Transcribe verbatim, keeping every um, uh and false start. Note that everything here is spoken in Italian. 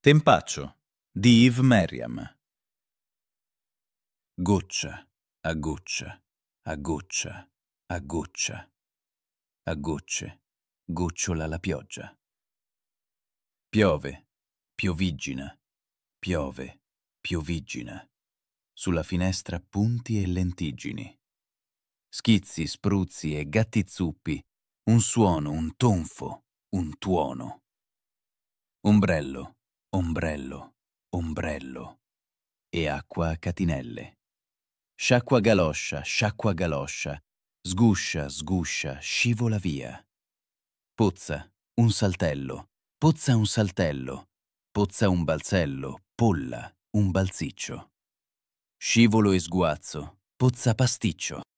Tempaccio di Yves Merriam. Goccia a goccia, a goccia, a goccia, a gocce, gocciola la pioggia. Piove, pioviggina, piove, pioviggina, sulla finestra punti e lentiggini. Schizzi, spruzzi e gatti zuppi, un suono, un tonfo, un tuono. Ombrello, ombrello, ombrello, e acqua a catinelle. Sciacqua galoscia, sciacqua galoscia, sguscia, sguscia, scivola via. Pozza, un saltello, pozza un saltello, pozza un balzello, polla, un balziccio. Scivolo e sguazzo, pozza pasticcio.